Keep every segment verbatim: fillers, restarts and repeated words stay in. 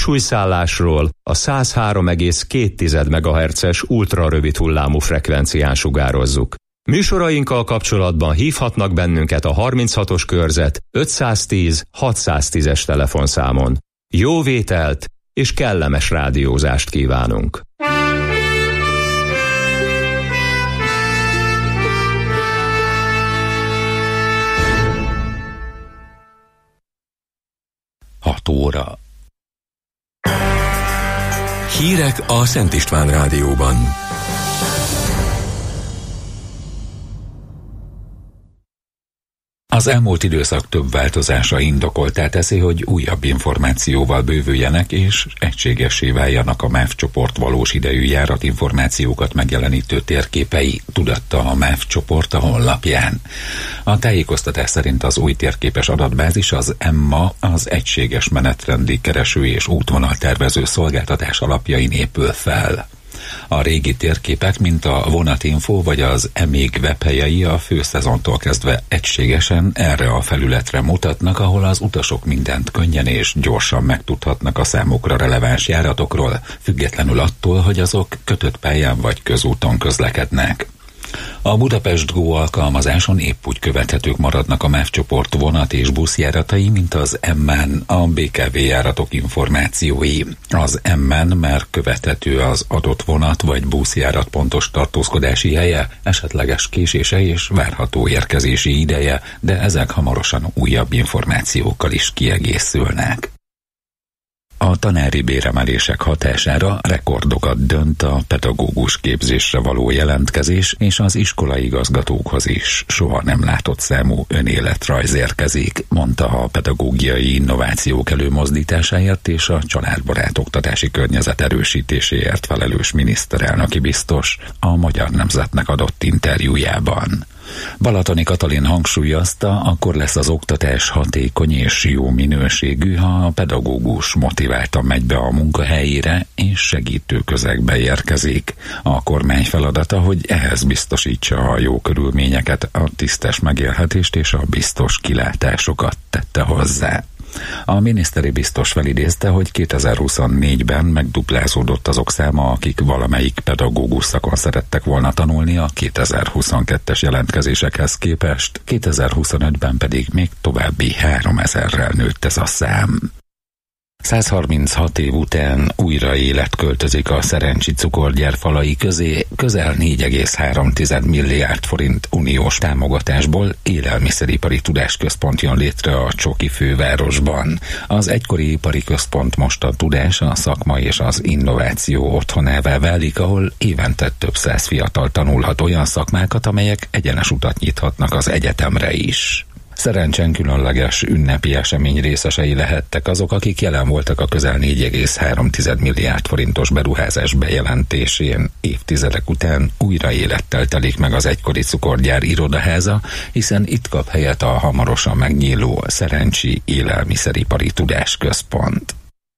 műsúlyszállásról a száz három egész két megahertzes ultrarövid hullámú frekvencián sugározzuk. Műsorainkkal kapcsolatban hívhatnak bennünket a harminchatos körzet ötszáztíz hatszáztízes telefonszámon. Jó vételt és kellemes rádiózást kívánunk! hat óra. Hírek a Szent István Rádióban. Az elmúlt időszak több változása indokoltá teszi, hogy újabb információval bővüljenek és egységessé váljanak a MÁV csoport valós idejű járatinformációkat megjelenítő térképei, tudatta a MÁV csoport a honlapján. A tájékoztatás szerint az új térképes adatbázis az EMMA, az Egységes Menetrendi Kereső és Útvonaltervező Szolgáltatás alapjain épül fel. A régi térképek, mint a Vonatinfo vagy az emég webhelyei a főszezontól kezdve egységesen erre a felületre mutatnak, ahol az utasok mindent könnyen és gyorsan megtudhatnak a számukra releváns járatokról, függetlenül attól, hogy azok kötött pályán vagy közúton közlekednek. A Budapest Go alkalmazáson épp úgy követhetők maradnak a MÁV csoport vonat és buszjáratai, mint az EMMÁN a bé ká vé járatok információi. Az EMMÁN már követhető az adott vonat vagy buszjárat pontos tartózkodási helye, esetleges késése és várható érkezési ideje, de ezek hamarosan újabb információkkal is kiegészülnek. A tanári béremelések hatására rekordokat dönt a pedagógus képzésre való jelentkezés, és az iskolai igazgatókhoz is soha nem látott számú önéletrajz érkezik, mondta a pedagógiai innovációk előmozdításáért és a családbarát oktatási környezet erősítéséért felelős miniszterelnöki biztos a Magyar Nemzetnek adott interjújában. Balatoni Katalin hangsúlyozta, akkor lesz az oktatás hatékony és jó minőségű, ha a pedagógus motiváltan megy be a munkahelyére és segítő közegbe érkezik. A kormány feladata, hogy ehhez biztosítsa a jó körülményeket, a tisztes megélhetést és a biztos kilátásokat, tette hozzá. A miniszteri biztos felidézte, hogy kétezer-huszonnégyben megduplázódott azok száma, akik valamelyik pedagógus szakon szerettek volna tanulni a kétezer-huszonkettes jelentkezésekhez képest, kétezer-huszonötben pedig még további háromezerrel nőtt ez a szám. száz harminchat év után újra élet költözik a Szerencsi cukorgyár falai közé, közel négy egész három milliárd forint uniós támogatásból élelmiszeripari tudásközpont jön létre a csoki fővárosban. Az egykori ipari központ most a tudás, a szakma és az innováció otthonává válik, ahol évente több száz fiatal tanulhat olyan szakmákat, amelyek egyenes utat nyithatnak az egyetemre is. Szerencsen különleges ünnepi esemény részesei lehettek azok, akik jelen voltak a közel négy egész három milliárd forintos beruházás bejelentésén. Évtizedek után újra élettel telik meg az egykori cukorgyár irodaháza, hiszen itt kap helyet a hamarosan megnyíló Szerencsi Élelmiszeripari Tudásközpont.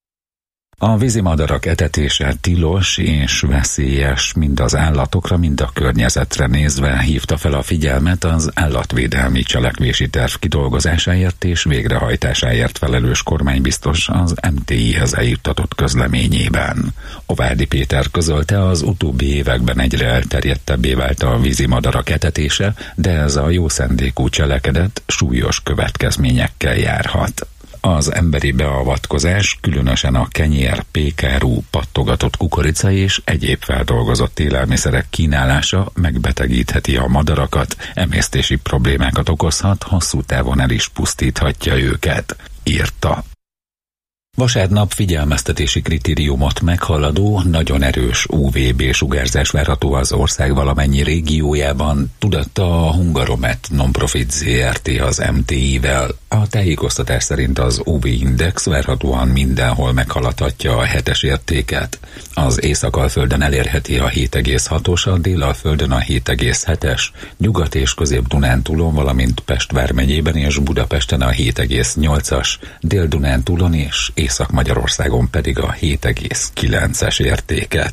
A vízimadarak etetése tilos és veszélyes mind az állatokra, mind a környezetre nézve hívta fel a figyelmet az állatvédelmi cselekvési terv kidolgozásáért és végrehajtásáért felelős kormánybiztos az em té i-hez eljuttatott közleményében. Ovádi Péter közölte, az utóbbi években egyre elterjedtebbé vált a vízimadarak etetése, de ez a jó szándékú cselekedet súlyos következményekkel járhat. Az emberi beavatkozás, különösen a kenyér, pékárú, pattogatott kukorica és egyéb feldolgozott élelmiszerek kínálása megbetegítheti a madarakat, emésztési problémákat okozhat, hosszú távon el is pusztíthatja őket, írta. Vasárnap figyelmeztetési kritériumot meghaladó, nagyon erős u vé bé sugárzás várható az ország valamennyi régiójában, tudatta a Hungaromet Nonprofit zé er té az em té i-vel. A tájékoztatás szerint az u vé-index várhatóan mindenhol meghaladhatja a hetes értéket. Az Észak-Alföldön elérheti a hét egész hatos, a Dél-Alföldön a hét egész hetes, Nyugat- és Közép-Dunántúlon, valamint Pest vármegyében és Budapesten a hét egész nyolcas, Dél-Dunántúlon és Észak-Magyarországon pedig a hét egész kilences értéket.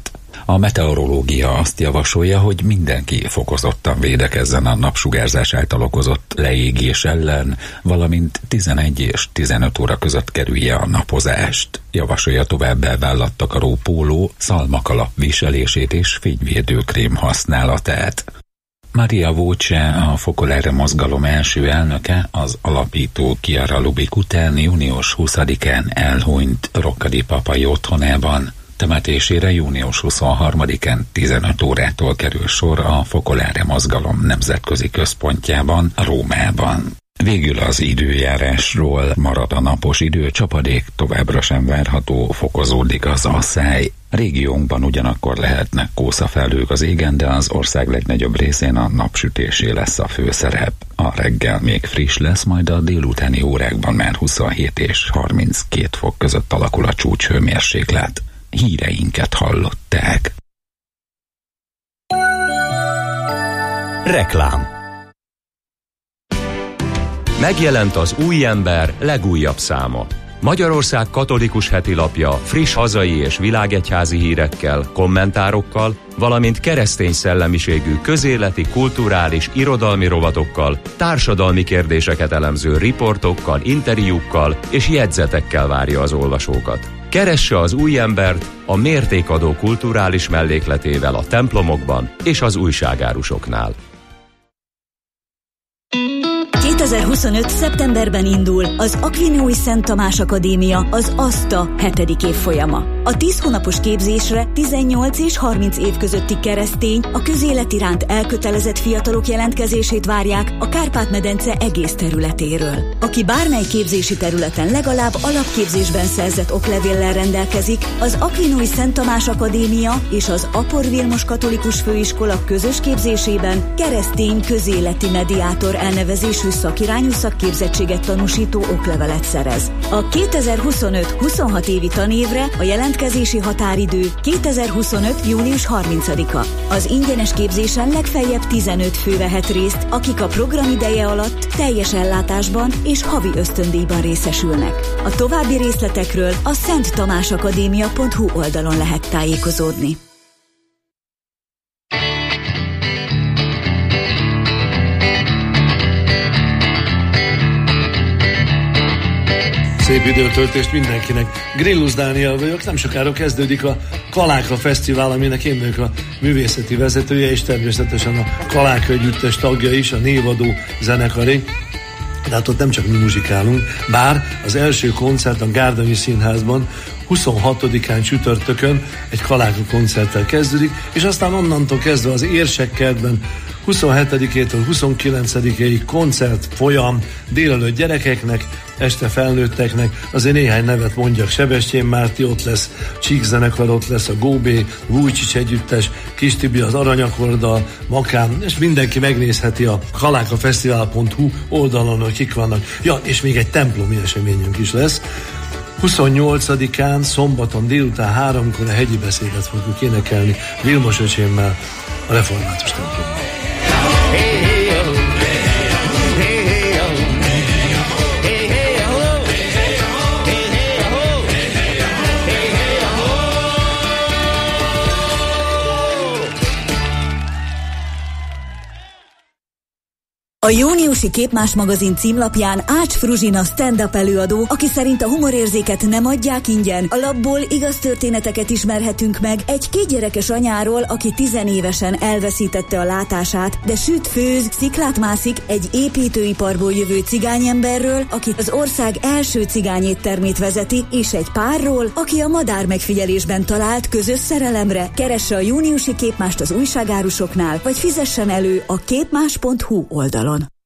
A meteorológia azt javasolja, hogy mindenki fokozottan védekezzen a napsugárzás által okozott leégés ellen, valamint tizenegy és tizenöt óra között kerülje a napozást. Javasolja továbbá vállattakaró póló, szalmakalap viselését és fényvédőkrém használatát. Maria Voce, a Focolare mozgalom első elnöke, az alapító Chiara Lubich után június huszadikán elhunyt Roccadi papai otthonában. Temetésére június huszonharmadikán tizenöt órától kerül sor a Focolare mozgalom nemzetközi központjában, Rómában. Végül az időjárásról: marad a napos idő, csapadék továbbra sem várható, fokozódik az asszály. Régiónkban ugyanakkor lehetnek kószafelhők az égen, de az ország legnagyobb részén a napsütésé lesz a főszerep. A reggel még friss lesz, majd a délutáni órákban már huszonhét és harminckét fok között alakul a csúcshőmérséklet. Híreinket hallották. Reklám. Megjelent az Új Ember legújabb száma. Magyarország katolikus hetilapja friss hazai és világegyházi hírekkel, kommentárokkal, valamint keresztény szellemiségű közéleti, kulturális, irodalmi rovatokkal, társadalmi kérdéseket elemző riportokkal, interjúkkal és jegyzetekkel várja az olvasókat. Keresse az Új Embert a mértékadó kulturális mellékletével a templomokban és az újságárusoknál. kétezer-huszonöt. szeptemberben indul az Aquinois Szent Tamás Akadémia, az ASTA hetedik évfolyama. A tíz hónapos képzésre tizennyolc és harminc év közötti keresztény, a közélet iránt elkötelezett fiatalok jelentkezését várják a Kárpát-medence egész területéről. Aki bármely képzési területen legalább alapképzésben szerzett oklevéllel rendelkezik, az Aquinois Szent Tamás Akadémia és az Apor Vilmos Katolikus Főiskola közös képzésében keresztény közéleti mediátor elnevezésű szakirányú szakképzettséget tanúsító oklevelet szerez. A kétezer-huszonöt huszonhat évi tanévre a jelentkezési határidő kétezer-huszonöt. június harmincadika. Az ingyenes képzésen legfeljebb tizenöt fő vehet részt, akik a program ideje alatt teljes ellátásban és havi ösztöndíjban részesülnek. A további részletekről a szent tamás akadémia pont hu oldalon lehet tájékozódni. Szép időtöltést mindenkinek. Grillus Dániel vagyok, nem sokára kezdődik a Kaláka Fesztivál, aminek én vagyok a művészeti vezetője, és természetesen a Kaláka együttes tagja is, a névadó zenekaré. De hát ott nem csak mi muzsikálunk, bár az első koncert a Gárdonyi Színházban huszonhatodikán csütörtökön egy Kaláka koncerttel kezdődik, és aztán onnantól kezdve az Érsekkertben huszonhetedikétől huszonkilencedikéig koncert folyam, délelőtt gyerekeknek, este felnőtteknek. Azért néhány nevet mondjak: Sebestyén Márti ott lesz, Csík zenekar ott lesz, a Góbé, Vujcsics együttes, Kis Tibi az Aranyakorddal, Makám, és mindenki megnézheti a kalákafesztivál pont hu oldalon, hogy kik vannak. Ja, és még egy templomi eseményünk is lesz. huszonnyolcadikán szombaton délután háromkor a hegyi beszédet fogjuk énekelni Vilmos öcsémmel a református templomban. A júniusi Képmás magazin címlapján Ács Fruzsina stand-up előadó, aki szerint a humorérzéket nem adják ingyen. A lapból igaz történeteket ismerhetünk meg egy kétgyerekes anyáról, aki tizenévesen elveszítette a látását, de süt, főz, sziklát mászik, egy építőiparból jövő cigányemberről, aki az ország első cigányéttermét vezeti, és egy párról, aki a madár megfigyelésben talált közös szerelemre. Keresse a júniusi Képmást az újságárusoknál, vagy fizessen elő a képmás pont hu oldalon.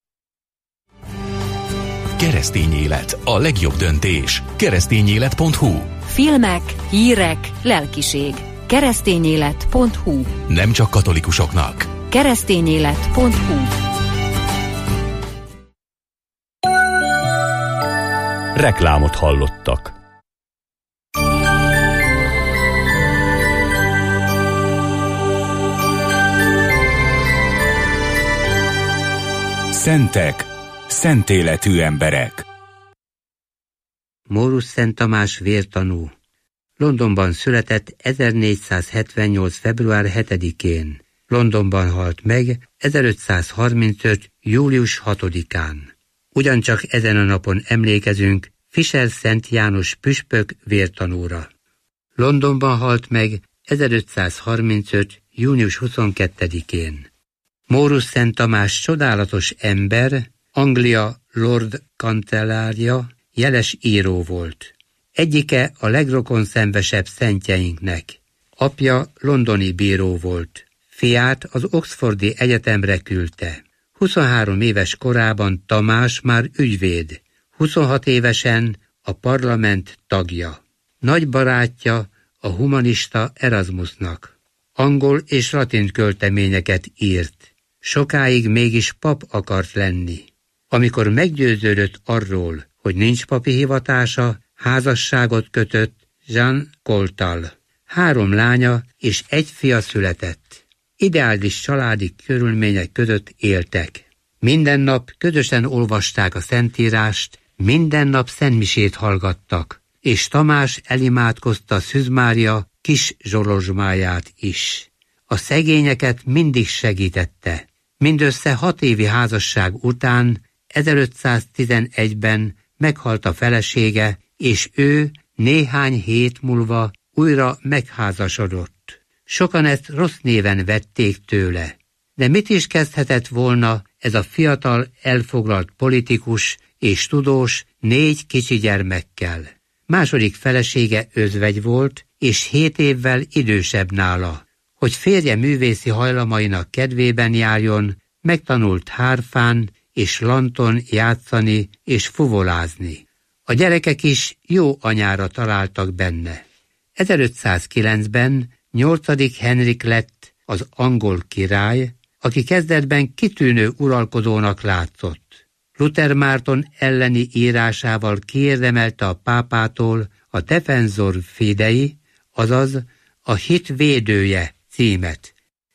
Keresztény élet, a legjobb döntés. keresztényélet pont hu. Filmek, hírek, lelkiség. keresztényélet pont hu. Nem csak katolikusoknak. keresztényélet pont hu. Reklámot hallottak. Szentek, szent életű emberek. Mórusz Szent Tamás vértanú, Londonban született ezernégyszázhetvennyolc. február hetedikén. Londonban halt meg ezerötszázharmincöt. július hatodikán. Ugyancsak ezen a napon emlékezünk Fischer Szent János püspök vértanúra. Londonban halt meg ezerötszázharmincöt. június huszonkettedikén. Mórusz Szent Tamás csodálatos ember, Anglia Lord kancellárja, jeles író volt. Egyike a legrokonszenvesebb szentjeinknek. Apja londoni bíró volt. Fiát az Oxfordi Egyetemre küldte. huszonhárom éves korában Tamás már ügyvéd, huszonhat évesen a parlament tagja. Nagy barátja a humanista Erasmusnak. Angol és latin költeményeket írt. Sokáig mégis pap akart lenni. Amikor meggyőződött arról, hogy nincs papi hivatása, házasságot kötött Jean Coltal. Három lánya és egy fia született. Ideális családi körülmények között éltek. Minden nap közösen olvasták a Szentírást, minden nap szentmisét hallgattak, és Tamás elimádkozta Szűz Mária kis zsolozsmáját is. A szegényeket mindig segítette. Mindössze hat évi házasság után ezerötszáztizenegyben meghalt a felesége, és ő néhány hét múlva újra megházasodott. Sokan ezt rossz néven vették tőle. De mit is kezdhetett volna ez a fiatal, elfoglalt politikus és tudós négy kicsi gyermekkel? Második felesége özvegy volt, és hét évvel idősebb nála. Hogy férje művészi hajlamainak kedvében járjon, megtanult hárfán és lanton játszani és fuvolázni. A gyerekek is jó anyára találtak benne. ezerötszázkilencben nyolcadik Henrik lett az angol király, aki kezdetben kitűnő uralkodónak látszott. Luther Márton elleni írásával kiérdemelte a pápától a Defensor Fidei, azaz a hit védője címet.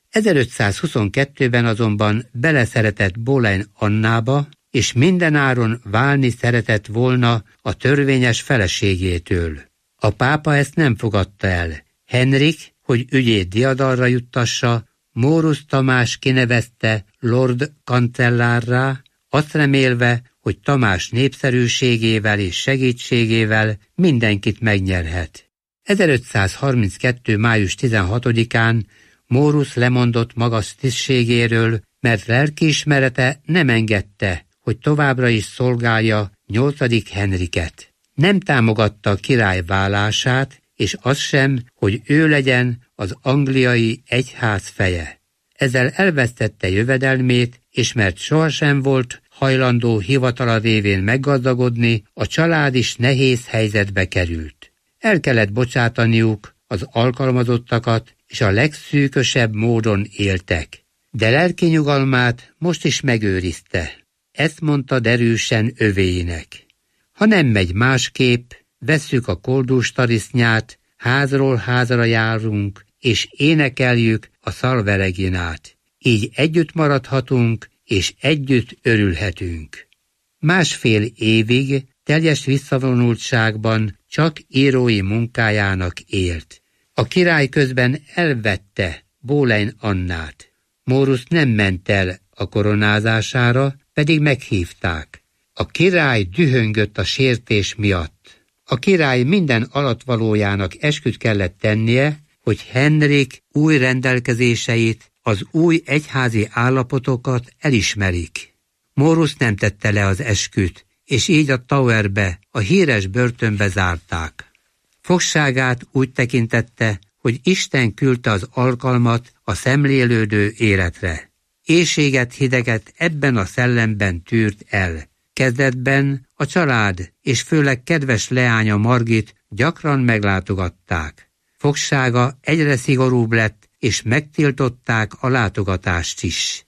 ezerötszázhuszonkettőben azonban beleszeretett Boleyn Annába, és mindenáron válni szeretett volna a törvényes feleségétől. A pápa ezt nem fogadta el. Henrik, hogy ügyét diadalra juttassa, Mórusz Tamás kinevezte Lord kancellárrá, azt remélve, hogy Tamás népszerűségével és segítségével mindenkit megnyerhet. ezerötszázharminckettő. május tizenhatodikán Mórusz lemondott magas tisztségéről, mert lelkiismerete nem engedte, hogy továbbra is szolgálja nyolcadik Henriket. Nem támogatta a király válását, és az sem, hogy ő legyen az angliai egyház feje. Ezzel elvesztette jövedelmét, és mert sohasem volt hajlandó hivatala révén meggazdagodni, a család is nehéz helyzetbe került. El kellett bocsátaniuk az alkalmazottakat, és a legszűkösebb módon éltek. De lelki nyugalmát most is megőrizte. Ezt mondta derűsen övéinek. Ha nem megy másképp, vesszük a koldus tarisznyát, házról házra járunk, és énekeljük a szalvereginát. Így együtt maradhatunk, és együtt örülhetünk. Másfél évig teljes visszavonultságban csak írói munkájának élt. A király közben elvette Boleyn Annát. Mórusz nem ment el a koronázására, pedig meghívták. A király dühöngött a sértés miatt. A király minden alattvalójának esküt kellett tennie, hogy Henrik új rendelkezéseit, az új egyházi állapotokat elismerik. Mórusz nem tette le az esküt, és így a Towerbe, a híres börtönbe zárták. Fogságát úgy tekintette, hogy Isten küldte az alkalmat a szemlélődő életre. Éhséget, hideget ebben a szellemben tűrt el. Kezdetben a család és főleg kedves leánya Margit gyakran meglátogatták. Fogsága egyre szigorúbb lett, és megtiltották a látogatást is.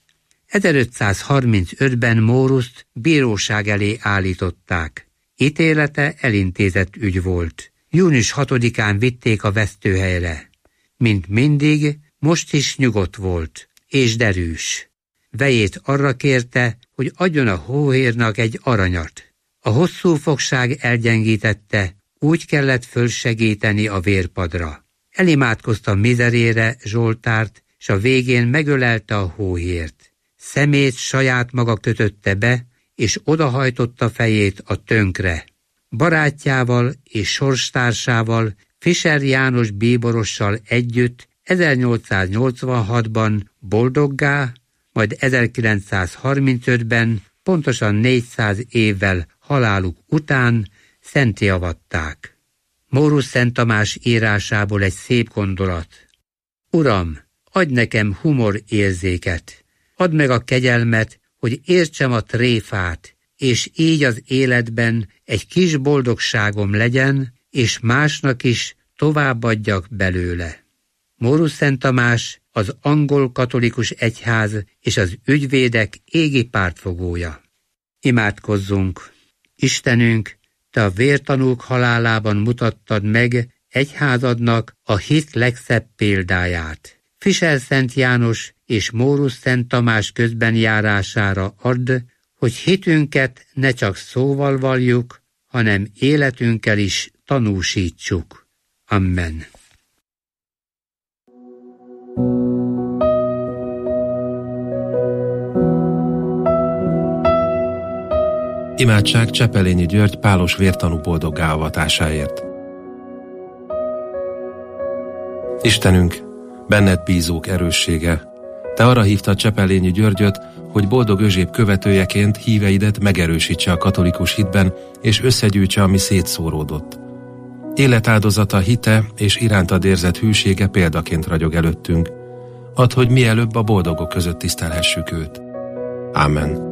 ezerötszázharmincötben Móruszt bíróság elé állították. Ítélete elintézett ügy volt. június hatodikán vitték a vesztőhelyre. Mint mindig, most is nyugodt volt, és derűs. Vejét arra kérte, hogy adjon a hóhérnak egy aranyat. A hosszú fogság elgyengítette, úgy kellett fölsegíteni a vérpadra. Elimádkozta mizerére Zsoltárt, s a végén megölelte a hóhért. Szemét saját maga kötötte be, és odahajtotta fejét a tönkre. Barátjával és sorstársával, Fischer János bíborossal együtt ezernyolcszáznyolcvanhatban boldoggá, majd ezerkilencszázharmincötben, pontosan négyszáz évvel haláluk után szentté avatták. Mórusz Szent Tamás írásából egy szép gondolat. Uram, adj nekem humor érzéket, add meg a kegyelmet, hogy értsem a tréfát, és így az életben egy kis boldogságom legyen, és másnak is továbbadjak belőle. Mórusz Szent Tamás az angol katolikus egyház és az ügyvédek égi pártfogója. Imádkozzunk! Istenünk, Te a vértanúk halálában mutattad meg egyházadnak a hit legszebb példáját. Fischer Szent János és Mórusz Szent Tamás közben járására add, hogy hitünket ne csak szóval valljuk, hanem életünkkel is tanúsítsuk. Amen. Imádság Csepelényi György pálos vértanú boldoggá avatásáért. Istenünk, benned bízók erőssége, Te arra hívtad Csepelényi Györgyöt, hogy boldog Özséb követőjeként híveidet megerősítse a katolikus hitben, és összegyűjtse, ami szétszóródott. Életáldozata, hite és irántad érzett hűsége példaként ragyog előttünk. Add, hogy mielőbb a boldogok között tisztelhessük őt. Ámen.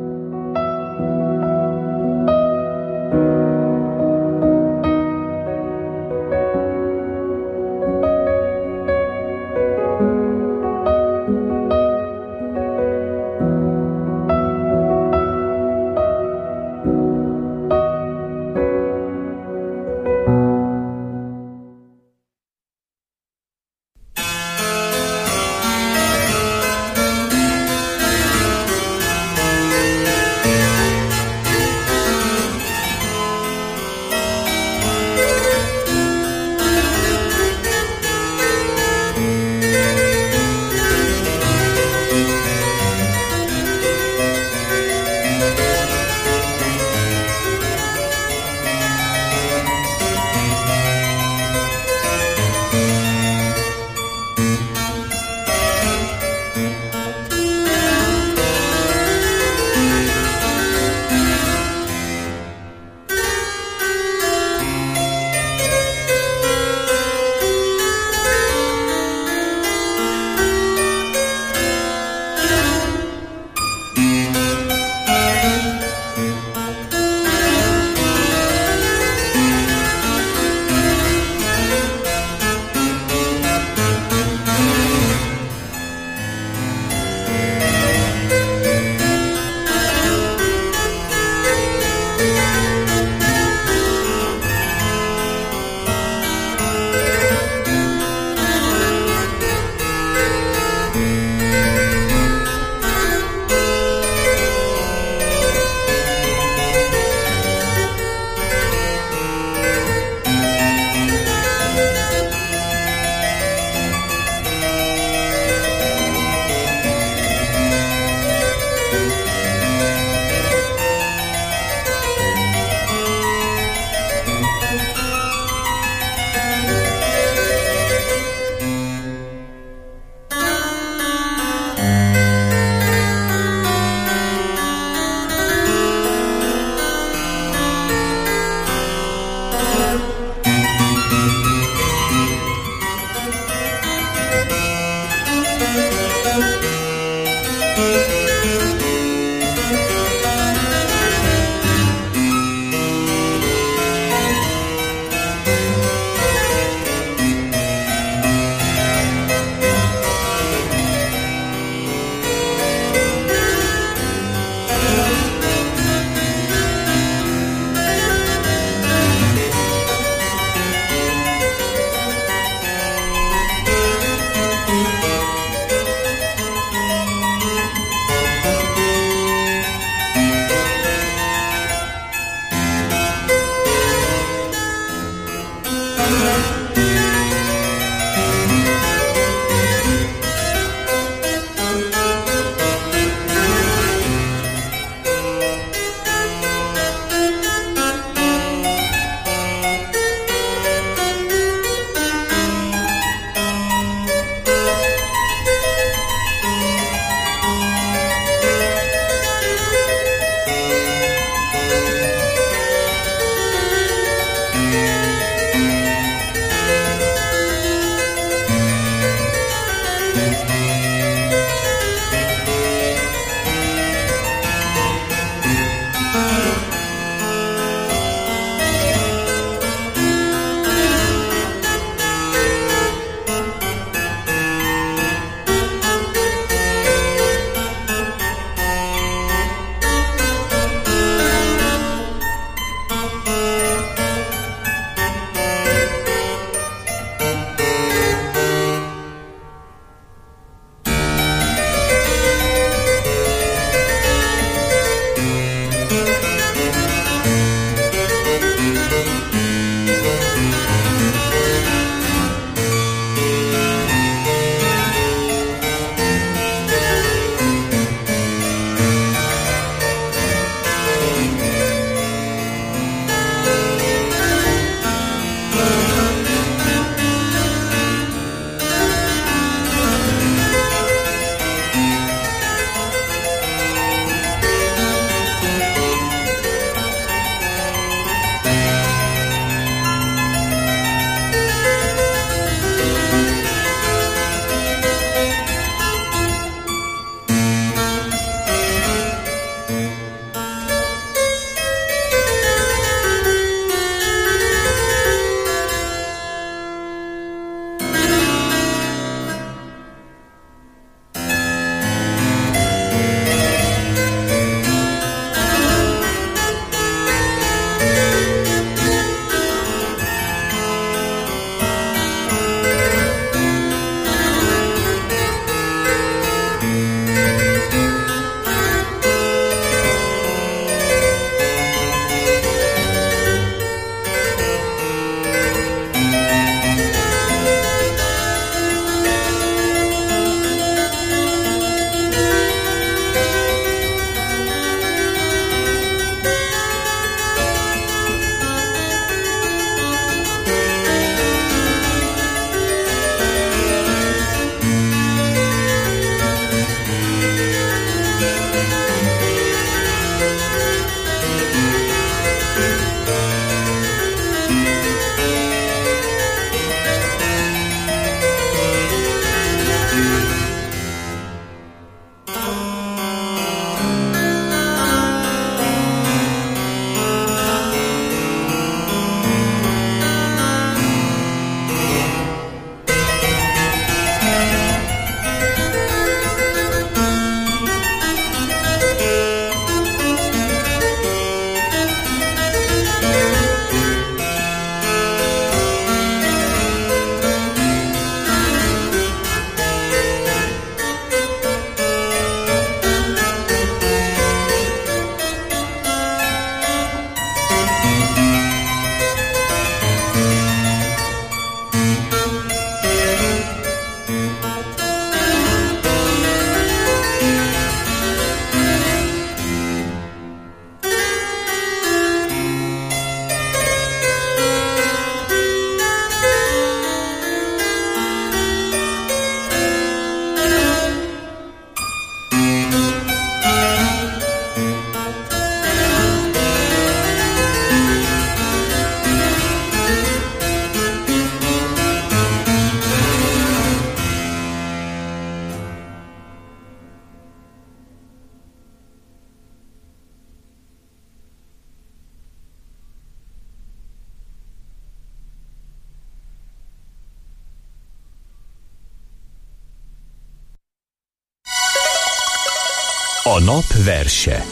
A nap verse.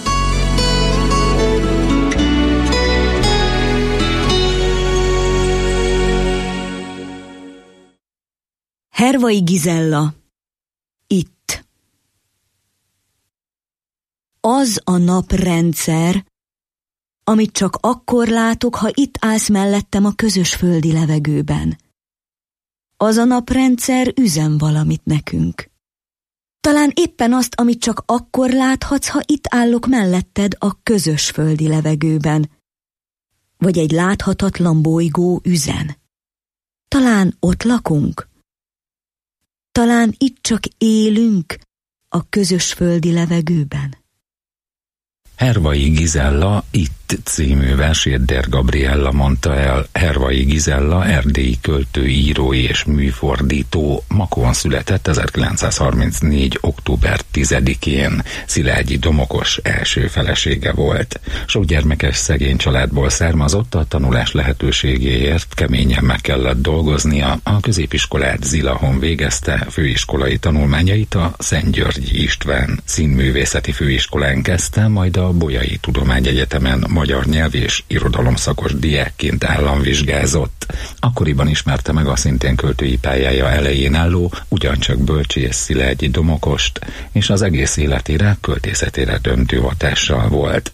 Hervai Gizella. Itt. Az a naprendszer, amit csak akkor látok, ha itt állsz mellettem a közös földi levegőben. Az a naprendszer üzen valamit nekünk. Talán éppen azt, amit csak akkor láthatsz, ha itt állok melletted a közös földi levegőben. Vagy egy láthatatlan bolygó üzen. Talán ott lakunk. Talán itt csak élünk a közös földi levegőben. Hervai Gizella Itt című versét Der Gabriella mondta el. Hervai Gizella erdélyi költő, író és műfordító. Makón született ezerkilencszázharmincnégy. október tizedikén. Szilágyi Domokos első felesége volt. Sok gyermekes szegény családból származott, a tanulás lehetőségéért keményen meg kellett dolgoznia. A középiskolát Zilahon végezte, főiskolai tanulmányait a Szentgyörgyi István Színművészeti Főiskolán kezdte, majd a Bolyai Tudományegyetemen magyar nyelv és irodalom szakos diákként államvizsgázott. Akkoriban ismerte meg a szintén költői pályája elején álló, ugyancsak bölcsész Szilágyi Domokost, és az egész életére, költészetére döntő hatással volt.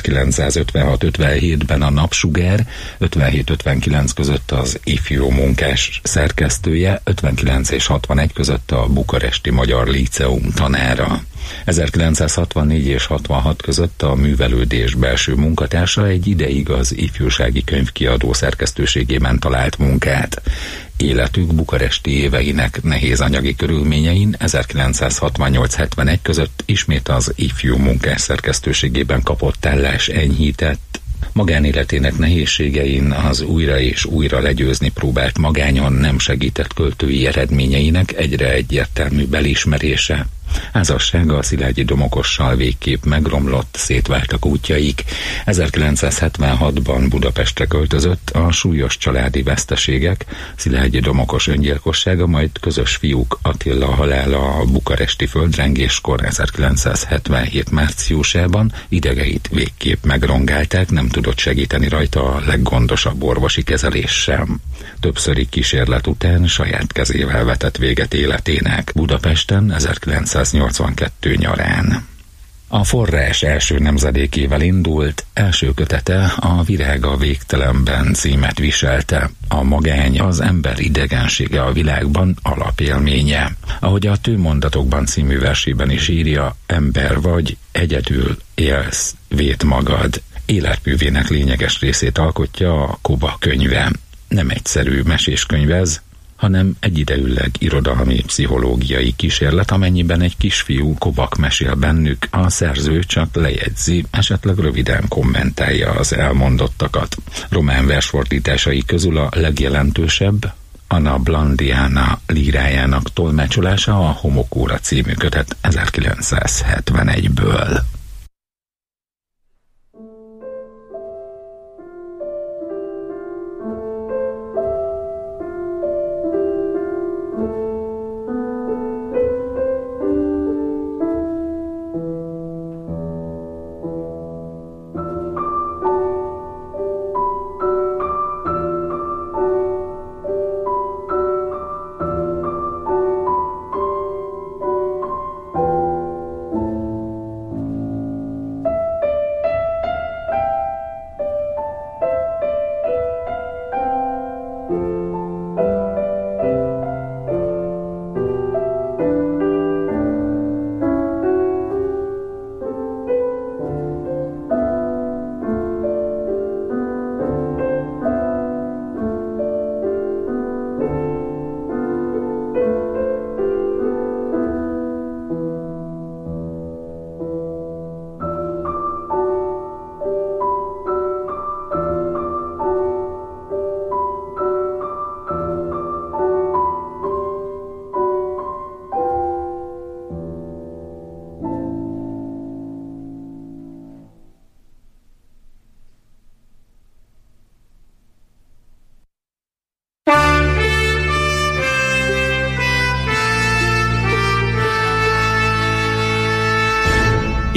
ezerkilencszázötvenhat-ötvenhétben a Napsugár, ötvenhét-ötvenkilenc között az Ifjú Munkás szerkesztője, ötvenkilenc és hatvanegy között a Bukaresti Magyar Líceum tanára. ezerkilencszázhatvannégy és hatvanhat között a Művelődés belső munkatársa, egy ideig az Ifjúsági Könyvkiadó szerkesztőségében talált munkát. Életük bukaresti éveinek nehéz anyagi körülményein ezerkilencszázhatvannyolc-hetvenegy között ismét az Ifjú Munkás szerkesztőségében kapott állás enyhített. Magánéletének nehézségein, az újra és újra legyőzni próbált magányon nem segített költői eredményeinek egyre egyértelműbb elismerése. Házassága a Szilágyi Domokossal végképp megromlott, szétváltak útjaik. ezerkilencszázhetvenhatban Budapestre költözött, a súlyos családi veszteségek, Szilágyi Domokos öngyilkossága, majd közös fiúk Attila halála a bukaresti földrengéskor ezerkilencszázhetvenhét márciusában idegeit végképp megrongálták, nem tudott segíteni rajta a leggondosabb orvosi kezelés sem. Többszöri kísérlet után saját kezével vetett véget életének Budapesten ezerkilencszáznyolcvankettő nyarán. A Forrás első nemzedékével indult, első kötete a Virág a végtelenben címet viselte. A magány, az ember idegensége a világban alapélménye. Ahogy a Tőmondatokban című versében is írja, ember vagy, egyedül élsz, védd magad. Életművének lényeges részét alkotja a Koba könyve. Nem egyszerű meséskönyv ez, hanem egyidejűleg irodalmi, pszichológiai kísérlet, amennyiben egy kisfiú Kobak mesél bennük, a szerző csak lejegyzi, esetleg röviden kommentálja az elmondottakat. Román versfordításai közül a legjelentősebb Anna Blandiana lírájának tolmácsolása, a Homokóra című kötet ezerkilencszázhetvenegyből.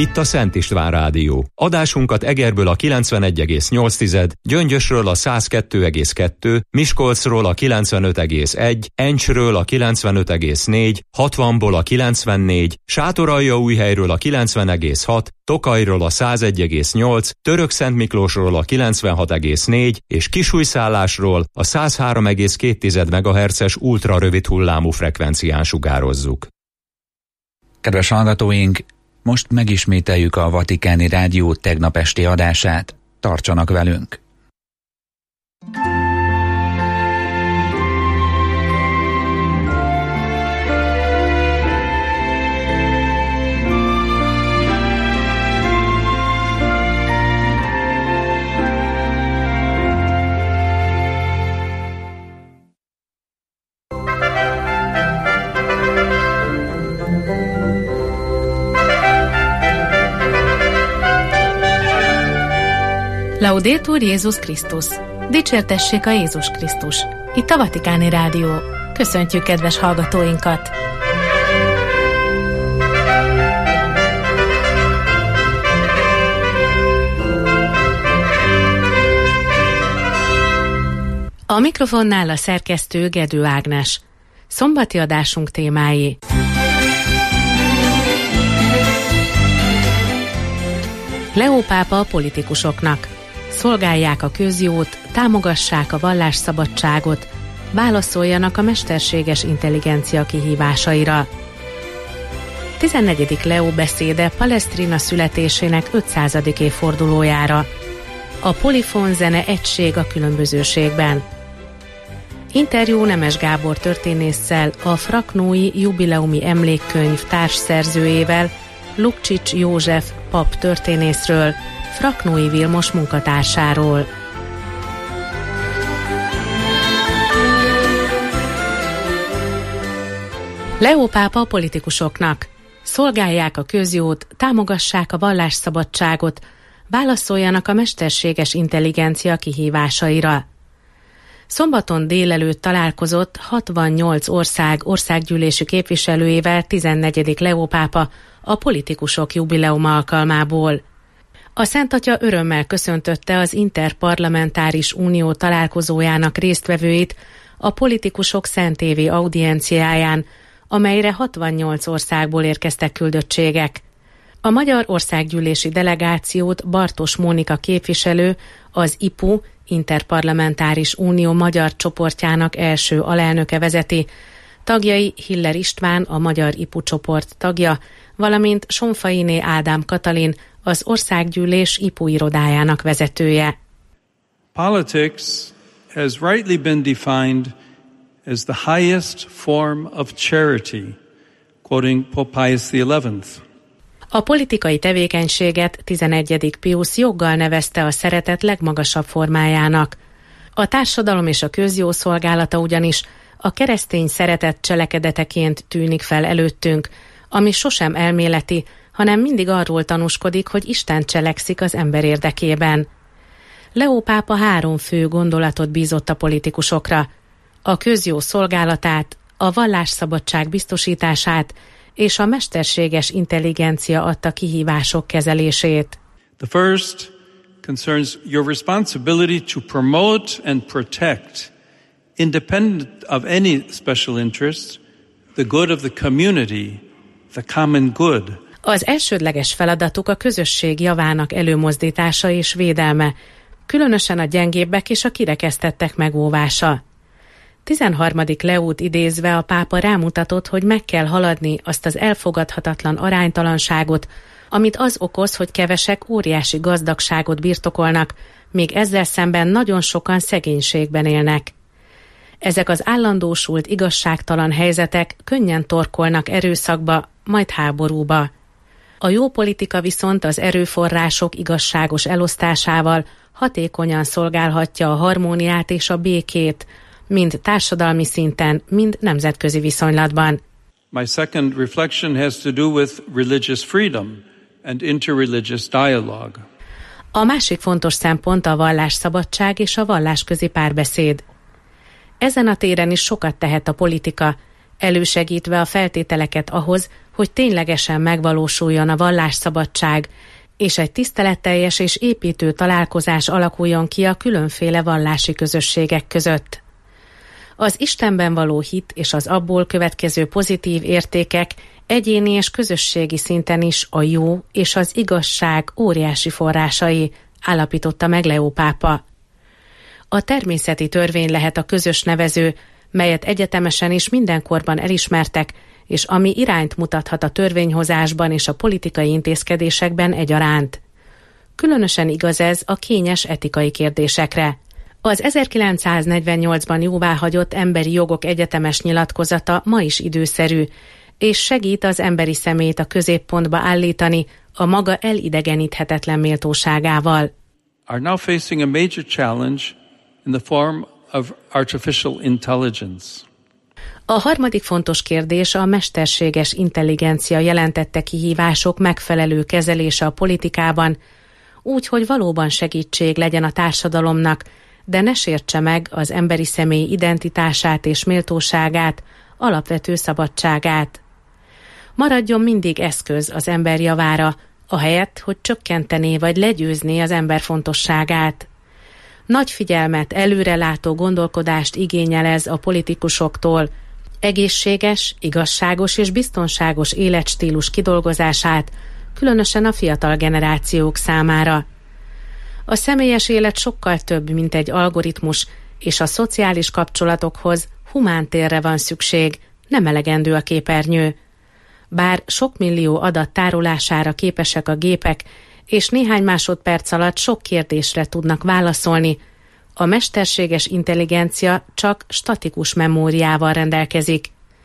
Itt a Szent István Rádió. Adásunkat Egerből a kilencvenegy egész nyolc, Gyöngyösről a száz kettő egész kettő, Miskolcról a kilencvenöt egész egy, Encsről a kilencvenöt egész négy, hatvanból a kilencvennégy, Sátoraljaújhelyről a kilencven egész hat, Tokajról a száz egy egész nyolc, Törökszentmiklósról a kilencvenhat egész négy és Kisújszállásról a száz három egész két megahertzes ultrarövid hullámú frekvencián sugározzuk. Kedves hallgatóink, most megismételjük a Vatikáni Rádió tegnap esti adását. Tartsanak velünk! Laudetur Jézus Krisztus! Dicsértessék a Jézus Krisztus! Itt a Vatikáni Rádió. Köszöntjük kedves hallgatóinkat! A mikrofonnál a szerkesztő Gedő Ágnes. Szombati adásunk témái: Leó pápa a politikusoknak: szolgálják a közjót, támogassák a vallásszabadságot, válaszoljanak a mesterséges intelligencia kihívásaira. tizennegyedik Leó beszéde Palestrina születésének ötszázadik évfordulójára. A polifon zene egység a különbözőségben. Interjú Nemes Gábor történésszel, a Fraknói jubileumi emlékkönyv társszerzőjével, Lukcsics József pap történészről, Fraknói Vilmos munkatársáról. Leó pápa a politikusoknak: szolgálják a közjót, támogassák a vallásszabadságot, válaszoljanak a mesterséges intelligencia kihívásaira. Szombaton délelőtt találkozott hatvannyolc ország országgyűlési képviselőjével tizennegyedik Leó pápa a politikusok jubileuma alkalmából. A Szent Atya örömmel köszöntötte az Interparlamentáris Unió találkozójának résztvevőit a politikusok szentévi audienciáján, amelyre hatvannyolc országból érkeztek küldöttségek. A Magyar Országgyűlési Delegációt Bartos Mónika képviselő, az i pé u, Interparlamentáris Unió magyar csoportjának első alelnöke vezeti, tagjai Hiller István, a Magyar i pé u csoport tagja, valamint Sonfainé Ádám Katalin, az Országgyűlés i pé u irodájának vezetője. Politics has rightly been defined as the highest form of charity, quoting Pope Pius the eleventh. A politikai tevékenységet tizenegyedik Piusz joggal nevezte a szeretet legmagasabb formájának. A társadalom és a közjó szolgálata ugyanis a keresztény szeretet cselekedeteként tűnik fel előttünk, ami sosem elméleti, hanem mindig arról tanúskodik, hogy Isten cselekszik az ember érdekében. Leó pápa három fő gondolatot bízott a politikusokra: a közjó szolgálatát, a vallásszabadság biztosítását és a mesterséges intelligencia adta kihívások kezelését. The first concerns your responsibility to promote and protect, independent of any special interest, the good of the community, the common good. Az elsődleges feladatuk a közösség javának előmozdítása és védelme, különösen a gyengébbek és a kirekesztettek megóvása. tizenharmadik Leót idézve a pápa rámutatott, hogy meg kell haladni azt az elfogadhatatlan aránytalanságot, amit az okoz, hogy kevesek óriási gazdagságot birtokolnak, míg ezzel szemben nagyon sokan szegénységben élnek. Ezek az állandósult igazságtalan helyzetek könnyen torkolnak erőszakba, majd háborúba. A jó politika viszont az erőforrások igazságos elosztásával hatékonyan szolgálhatja a harmóniát és a békét, mind társadalmi szinten, mind nemzetközi viszonylatban. My second reflection has to do with religious freedom and interreligious dialogue. A másik fontos szempont a vallásszabadság és a vallásközi párbeszéd. Ezen a téren is sokat tehet a politika, elősegítve a feltételeket ahhoz, hogy ténylegesen megvalósuljon a vallásszabadság, és egy tiszteletteljes és építő találkozás alakuljon ki a különféle vallási közösségek között. Az Istenben való hit és az abból következő pozitív értékek egyéni és közösségi szinten is a jó és az igazság óriási forrásai, állapította meg Leó pápa. A természeti törvény lehet a közös nevező, melyet egyetemesen és mindenkorban elismertek, és ami irányt mutathat a törvényhozásban és a politikai intézkedésekben egyaránt. Különösen igaz ez a kényes etikai kérdésekre. Az ezerkilencszáznegyvennyolcban jóváhagyott emberi jogok egyetemes nyilatkozata ma is időszerű, és segít az emberi személyt a középpontba állítani a maga elidegeníthetetlen méltóságával. Are now facing a major challenge in the form of artificial intelligence. A harmadik fontos kérdés a mesterséges intelligencia jelentette kihívások megfelelő kezelése a politikában, úgy, hogy valóban segítség legyen a társadalomnak, de ne sértse meg az emberi személy identitását és méltóságát, alapvető szabadságát. Maradjon mindig eszköz az ember javára, ahelyett, hogy csökkentené vagy legyőzné az ember fontosságát. Nagy figyelmet, előrelátó gondolkodást igényel ez a politikusoktól, egészséges, igazságos és biztonságos életstílus kidolgozását, különösen a fiatal generációk számára. A személyes élet sokkal több, mint egy algoritmus, és a szociális kapcsolatokhoz humántérre van szükség, nem elegendő a képernyő. Bár sok millió adat tárolására képesek a gépek, és néhány másodperc alatt sok kérdésre tudnak válaszolni, a mesterséges intelligencia csak statikus memóriával rendelkezik.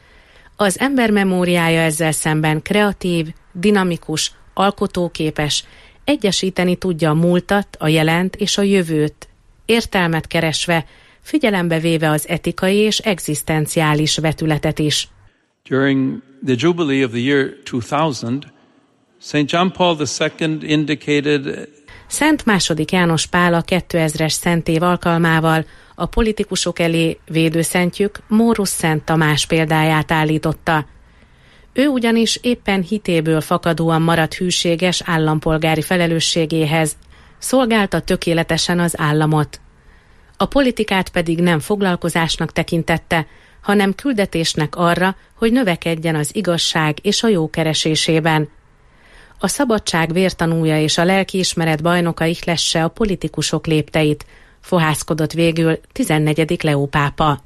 Az ember memóriája ezzel szemben kreatív, dinamikus, alkotóképes, egyesíteni tudja a múltat, a jelent és a jövőt, értelmet keresve, figyelembe véve az etikai és egzisztenciális vetületet is. During the Jubilee of the year two thousand, Saint John Paul the Second indicated Szent második János Pál a kétezres szentév alkalmával a politikusok elé védőszentjük Mórusz Szent Tamás példáját állította. Ő ugyanis éppen hitéből fakadóan maradt hűséges állampolgári felelősségéhez, szolgálta tökéletesen az államot. A politikát pedig nem foglalkozásnak tekintette, hanem küldetésnek arra, hogy növekedjen az igazság és a jó keresésében. A szabadság vértanúja és a lelkiismeret bajnoka ihlesse a politikusok lépteit, fohászkodott végül tizennegyedik Leó pápa.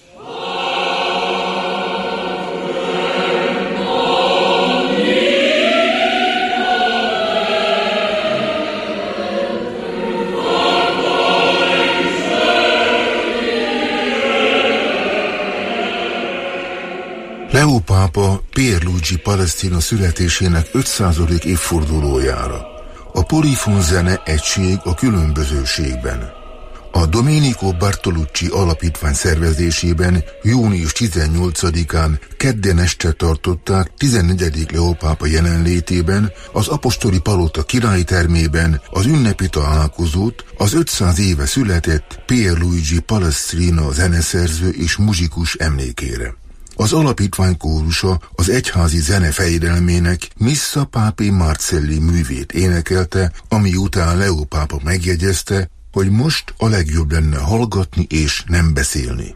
Leó pápa Pierluigi Palestrina születésének ötszázadik évfordulójára. A polifon zene egység a különbözőségben. A Domenico Bartolucci alapítvány szervezésében június tizennyolcadikán kedden este tartották tizennegyedik Leó pápa jelenlétében az apostoli palota királyi termében az ünnepi találkozót az ötszáz éve született Pierluigi Palestrina zeneszerző és muzsikus emlékére. Az alapítvány kórusa az egyházi zene fejedelmének Missa Papae Marcelli művét énekelte, ami után Leó pápa megjegyezte, hogy most a legjobb lenne hallgatni és nem beszélni.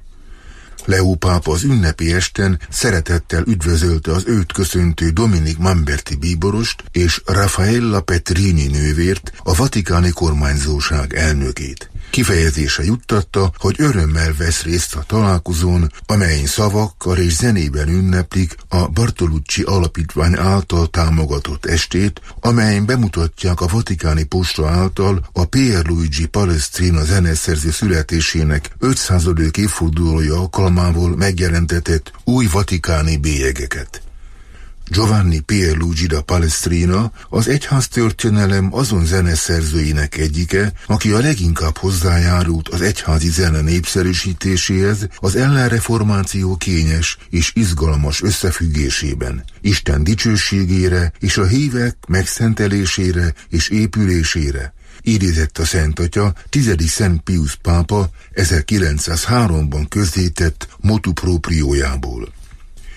Leó pápa az ünnepi esten szeretettel üdvözölte az őt köszöntő Dominik Mamberti bíborost és Raffaella Petrini nővért, a vatikáni kormányzóság elnökét. Kifejezése juttatta, hogy örömmel vesz részt a találkozón, amelyen szavakkal és zenében ünneplik a Bartolucci alapítvány által támogatott estét, amelyen bemutatják a vatikáni posta által a Pierluigi Palestrina zeneszerző születésének ötszázadik évfordulója alkalmából megjelentetett új vatikáni bélyegeket. Giovanni Pierluigi da Palestrina az egyháztörténelem azon zeneszerzőinek egyike, aki a leginkább hozzájárult az egyházi zene népszerűsítéséhez az ellenreformáció kényes és izgalmas összefüggésében, Isten dicsőségére és a hívek megszentelésére és épülésére, idézett a Szent Atya tizedik Szent Piusz pápa ezerkilencszázháromban közzétett motu propriójából.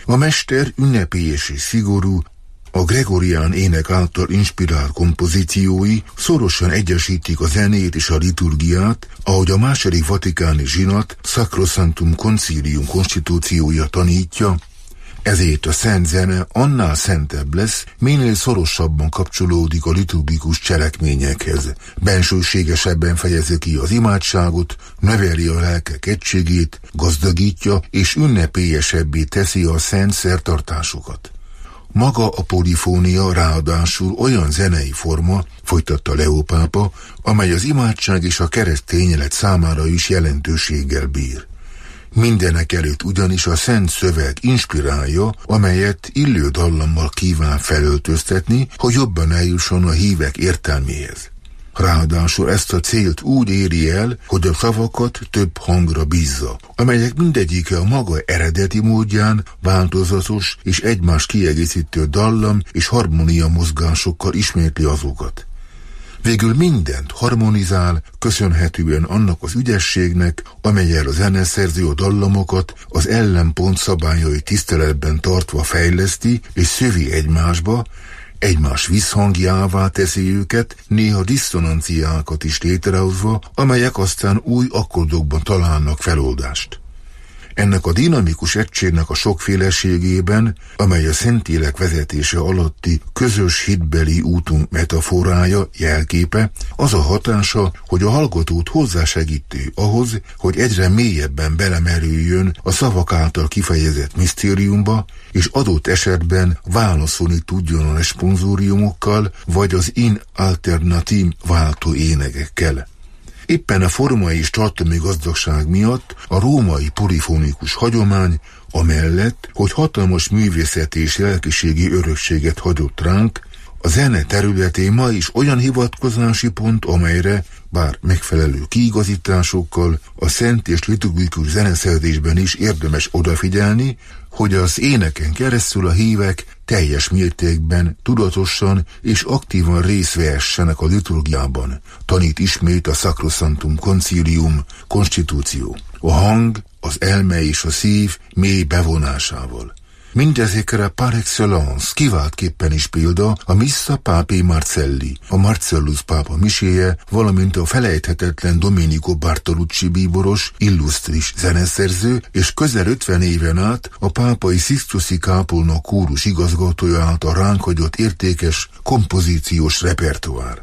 A mester ünnepélyes és szigorú, a gregorián ének által inspirált kompozíciói szorosan egyesítik a zenét és a liturgiát, ahogy a második vatikáni zsinat Sacrosanctum Concilium konstitúciója tanítja, ezért a szent zene annál szentebb lesz, minél szorosabban kapcsolódik a liturgikus cselekményekhez. Bensőségesebben fejezi ki az imádságot, növeli a lelkek egységét, gazdagítja és ünnepélyesebbé teszi a szent szertartásokat. Maga a polifónia ráadásul olyan zenei forma, folytatta Leó pápa, amely az imádság és a keresztény élet számára is jelentőséggel bír. Mindenek előtt ugyanis a szent szöveg inspirálja, amelyet illő dallammal kíván felöltöztetni, hogy jobban eljusson a hívek értelméhez. Ráadásul ezt a célt úgy éri el, hogy a szavakat több hangra bízza, amelyek mindegyike a maga eredeti módján változatos és egymást kiegészítő dallam és harmónia mozgásokkal ismétli azokat. Végül mindent harmonizál, köszönhetően annak az ügyességnek, amellyel a zeneszerző a dallamokat az ellenpont szabályai tiszteletben tartva fejleszti és szövi egymásba, egymás visszhangjává teszi őket, néha diszonanciákat is létrehozva, amelyek aztán új akkordokban találnak feloldást. Ennek a dinamikus egységnek a sokféleségében, amely a Szentlélek vezetése alatti közös hitbeli útunk metaforája, jelképe, az a hatása, hogy a hallgatót hozzásegíti ahhoz, hogy egyre mélyebben belemerüljön a szavak által kifejezett misztériumba, és adott esetben válaszolni tudjon a responsóriumokkal, vagy az in alternatim váltó énekekkel. Éppen a formai és tartalmi gazdagság miatt a római polifonikus hagyomány, amellett, hogy hatalmas művészeti és lelkiségi örökséget hagyott ránk, a zene területén ma is olyan hivatkozási pont, amelyre, bár megfelelő kiigazításokkal, a szent és liturgikus zeneszerzésben is érdemes odafigyelni, hogy az éneken keresztül a hívek teljes mértékben, tudatosan és aktívan részt vehessenek a liturgiában, tanít ismét a Sacrosanctum Concilium konstitúció. A hang, az elme és a szív mély bevonásával. Mindezekre par excellence kiváltképpen is példa a Missa Papae Marcelli, a Marcellus pápa miséje, valamint a felejthetetlen Domenico Bartolucci bíboros, illusztris zeneszerző, és közel ötven éven át a pápai Sixtusi kápolna kórus igazgatója által ránk hagyott értékes kompozíciós repertoár.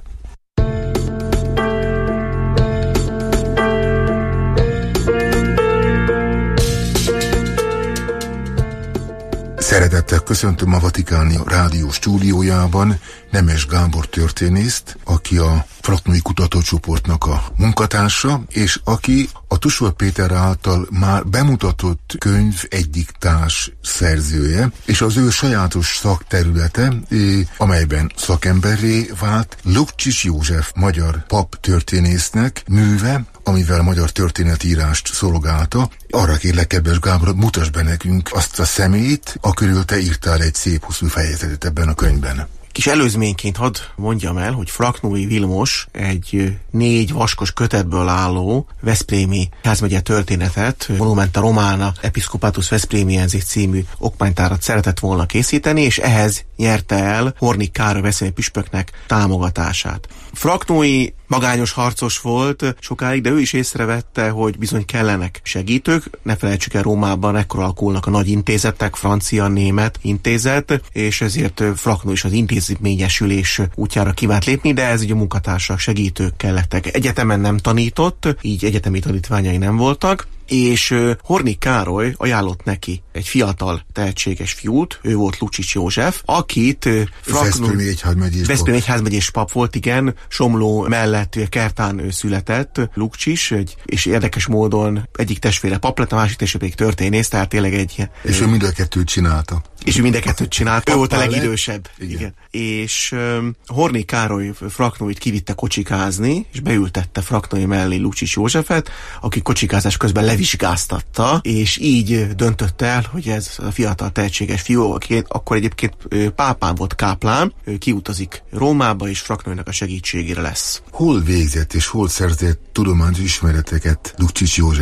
Szeretettel köszöntöm a Vatikáni Rádió stúdiójában Nemes Gábor történészt, aki a Fraknói Kutatócsoportnak a munkatársa, és aki a Tusor Péter által már bemutatott könyv egyik társ szerzője, és az ő sajátos szakterülete, amelyben szakemberré vált, Lukcsics József magyar pap történésznek műve, amivel magyar történetírást szolgálta. Arra kérlek, kedves Gábor, mutasd be nekünk azt a szemét, akörül te írtál egy szép hosszú fejezetet ebben a könyvben. Kis előzményként hadd mondjam el, hogy Fraknói Vilmos egy négy vaskos kötetből álló veszprémi házmegye történetet, Monumenta Romana Episcopatus Veszprémiensis című okmánytárat szeretett volna készíteni, és ehhez nyerte el Hornig Károly veszprémi püspöknek támogatását. Fraknói magányos harcos volt sokáig, de ő is észrevette, hogy bizony kellenek segítők. Ne felejtsük el, Rómában ekkor alakulnak a nagy intézetek, francia, német intézet, és ezért Fraknói is az intézményesülés útjára kívánt lépni, de ez ugye munkatársak, segítők kellettek. Egyetemen nem tanított, így egyetemi tanítványai nem voltak, és Hornig Károly ajánlott neki egy fiatal, tehetséges fiút, ő volt Lukcsics József, akit Veszprémi egyházmegyés pap. Veszprémi egyházmegyés pap volt, igen, Somló mellett Kertán ő született, Lukcsics, egy, és érdekes módon egyik testvére pap lett, a másik testvére pedig történész, tehát tényleg egy... És ő mind a kettőt csinálta. És ő mind a kettőt csinálta, ő volt a legidősebb. Igen. igen. És um, Hornig Károly Fraknóit kivitte kocsikázni, és beültette Fraknói mellé Lukcsics Józsefet, aki kocsikázás közben levizsgáztatta, és így döntött el, hogy ez a fiatal tehetséges fiú, aki akkor egyébként pápán volt káplán, kiutazik Rómába, és Fraknóinak a segítségére lesz. Hol végzett és hol szerzett tudományos ismereteket Lukcsics József?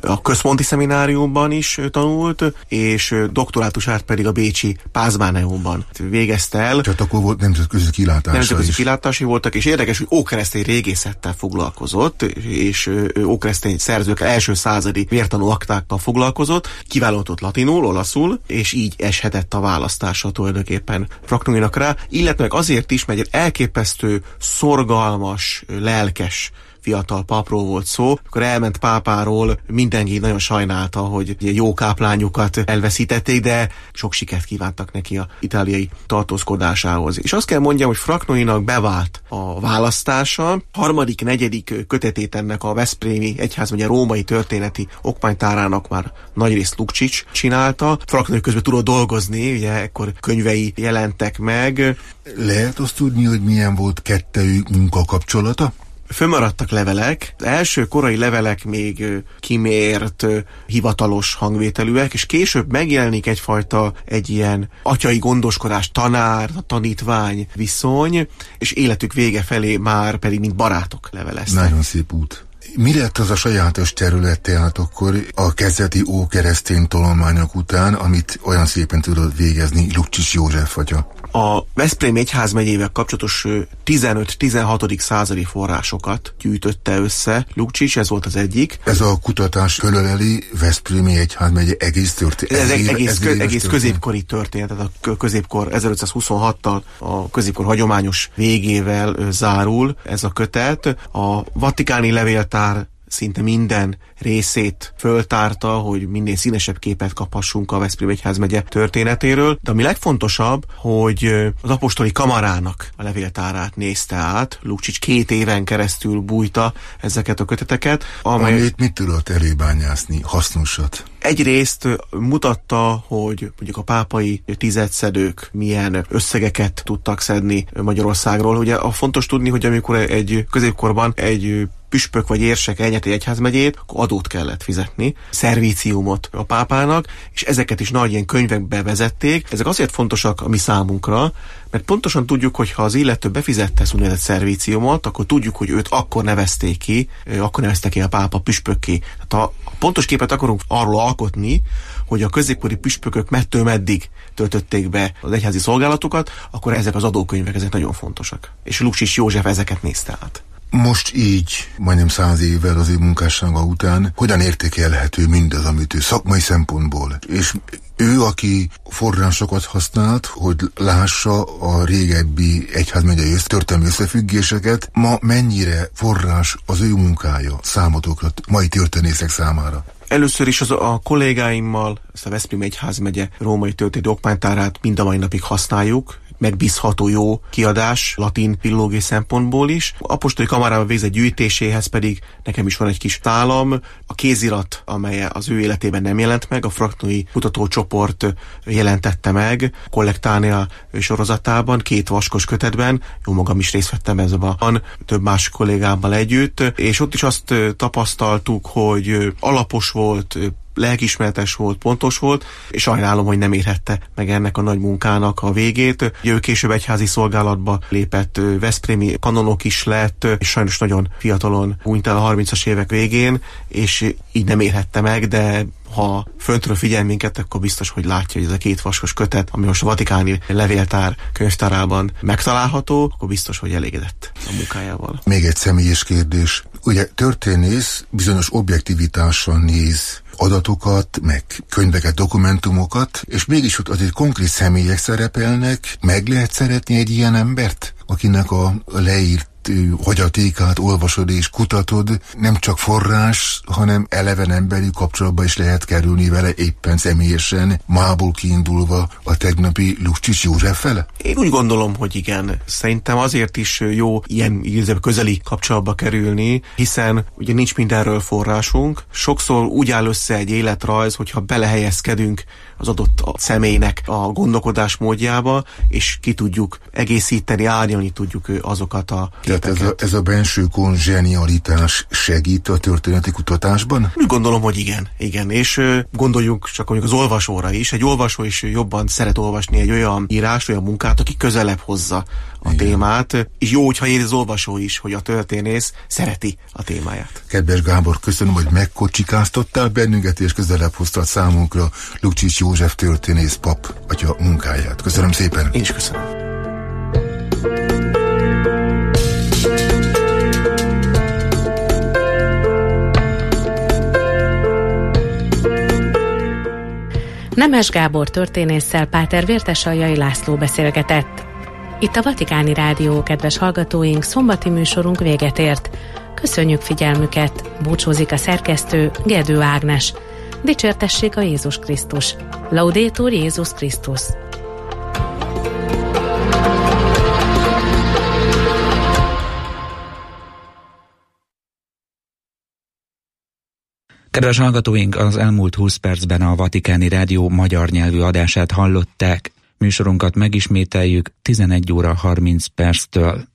a központi szemináriumban is tanult, és doktorátusát pedig a bécsi Pázmáneumban végezte el. Tehát akkor volt nemzetközi kilátása Nemzetközi is. kilátásai voltak, és érdekes, hogy ókeresztény régészettel foglalkozott, és ókeresztény szerzők első századi vértanú aktákkal foglalkozott, kiválóan tudott latinul, olaszul, és így eshetett a választása tulajdonképpen Fraktuninak rá, illetve azért is, mert egy elképesztő, szorgalmas, lelkes fiatal papról volt szó. Akkor elment pápáról, mindenki nagyon sajnálta, hogy jó káplányukat elveszítették, de sok sikert kívántak neki a itáliai tartózkodásához. És azt kell mondjam, hogy Fraktuninak bevált a választása. Harmadik, negyedik kötetét ennek a veszprémi egyházmegye római történeti okmánytárának már nagyrészt Lukčič csinálta. Fraktuni közben tudott dolgozni, ugye ekkor könyvei jelentek meg. Lehet azt tudni, hogy milyen volt kettejük munkakapcsolata? Fönnmaradtak levelek. Az első korai levelek még kimért, hivatalos hangvételűek, és később megjelenik egyfajta egy ilyen atyai gondoskodás, tanár, tanítvány viszony, és életük vége felé már pedig mint barátok leveleztek. Nagyon szép út. Mi lett az a sajátos terület tehát akkor a kezdeti ókeresztény tanulmányok után, amit olyan szépen tudott végezni Lukčič József atya? A Veszprém egyházmegyével kapcsolatos tizenöt-tizenhatodik századi forrásokat gyűjtötte össze Lukčič, ez volt az egyik. Ez a kutatás fölöleli Veszprémi egyházmegye egész történet. Ez, ez egész, kö, egész középkori történet, tehát a középkor ezerötszázhuszonhattal a középkor hagyományos végével zárul ez a kötet. A vatikáni levéltár szinte minden részét föltárta, hogy minél színesebb képet kaphassunk a Veszprém egyházmegye történetéről. De ami legfontosabb, hogy az apostoli kamarának a levéltárát nézte át. Lukčič két éven keresztül bújta ezeket a köteteket. Amely... Amit mit tudott elébányászni? Hasznosat? Egyrészt mutatta, hogy mondjuk a pápai tizedszedők milyen összegeket tudtak szedni Magyarországról. Ugye a fontos tudni, hogy amikor egy középkorban egy püspök vagy érsek elnyerte egy egyházmegyét, akkor adót kellett fizetni, szervíciumot a pápának, és ezeket is nagy ilyen könyvekbe vezették. Ezek azért fontosak a mi számunkra, mert pontosan tudjuk, hogy ha az illető befizette ezt úgynevezett szervíciumot, akkor tudjuk, hogy őt akkor nevezték ki, akkor nevezték ki a pápa püspökké. Tehát ha pontos képet akarunk arról alkotni, hogy a középkori püspökök mettől meddig töltötték be az egyházi szolgálatokat, akkor ezek az adókönyvek, ezek nagyon fontosak. És Lukčič József ezeket nézte át. Most így, majdnem száz évvel az ő munkássága után, hogyan értékelhető mindaz, amit ő szakmai szempontból, és ő, aki forrásokat használt, hogy lássa a régebbi egyházmegyei történelmi összefüggéseket, ma mennyire forrás az ő munkája számotokra, mai történészek számára? Először is az a kollégáimmal ezt a Veszprém egyházmegye római történeti okmánytárát mind a mai napig használjuk, megbízható jó kiadás latin filológiai szempontból is. Apostoli kamarával végzett gyűjtéséhez pedig nekem is van egy kis tálam. A kézirat, amely az ő életében nem jelent meg, a Fraktuni kutatócsoport jelentette meg Collectanea sorozatában, két vaskos kötetben. Jó magam is részt vettem ezben, több más kollégámmal együtt, és ott is azt tapasztaltuk, hogy alapos volt, lelkiismeretes volt, pontos volt, és sajnálom, hogy nem érhette meg ennek a nagy munkának a végét. Ő később egyházi szolgálatba lépett, veszprémi kanonok is lett, és sajnos nagyon fiatalon hunyt el a harmincas évek végén, és így nem érhette meg, de ha föntről figyel minket, akkor biztos, hogy látja, hogy ez a két vaskos kötet, ami most a vatikáni levéltár könyvtárában megtalálható, akkor biztos, hogy elégedett a munkájával. Még egy személyes kérdés. Ugye történész bizonyos objektivitással néz adatokat, meg könyveket, dokumentumokat, és mégis ott azért konkrét személyek szerepelnek. Meg lehet szeretni egy ilyen embert, akinek a leírt hagyatékát olvasod és kutatod, nem csak forrás, hanem eleven emberi kapcsolatba is lehet kerülni vele éppen személyesen, mából kiindulva a tegnapi Lukčič József fele? Én úgy gondolom, hogy igen. Szerintem azért is jó ilyen közeli kapcsolatba kerülni, hiszen ugye nincs mindenről forrásunk. Sokszor úgy áll össze egy életrajz, hogyha belehelyezkedünk az adott a személynek a gondolkodás módjába, és ki tudjuk egészíteni, árnyalni tudjuk azokat a Tehát ez a, ez a benső konzsenialitás segít a történeti kutatásban? Úgy gondolom, hogy igen, igen, és gondoljunk csak mondjuk az olvasóra is. Egy olvasó is jobban szeret olvasni egy olyan írás, olyan munkát, aki közelebb hozza a igen. témát, és jó, hogyha érzi az olvasó is, hogy a történész szereti a témáját. Kedves Gábor, köszönöm, hogy megkocsikáztattál bennünket, és közelebb hoztad számunkra Lukcsics József történész pap atya munkáját. Köszönöm szépen. Én is köszönöm. Nemes Gábor történésszel Páter Vértesaljai László beszélgetett. Itt a Vatikáni Rádió, kedves hallgatóink, szombati műsorunk véget ért. Köszönjük figyelmüket, búcsúzik a szerkesztő Gedő Ágnes. Dicsértessék a Jézus Krisztus. Laudetur Jézus Krisztus. Kedves hallgatóink, az elmúlt húsz percben a Vatikáni Rádió magyar nyelvű adását hallották. Műsorunkat megismételjük tizenegy óra harminc perctől.